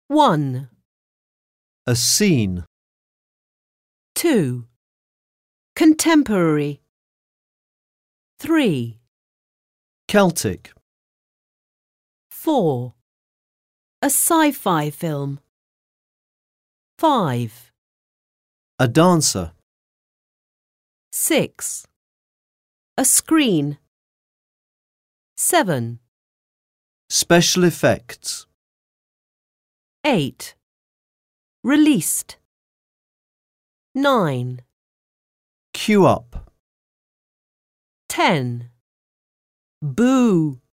1, A scene. 2, contemporary. 3, Celtic. 4, a sci-fi film. 5, A dancer. 6, a screen. 7, Special effects. 8, released. 9, Queue up. 10, boo.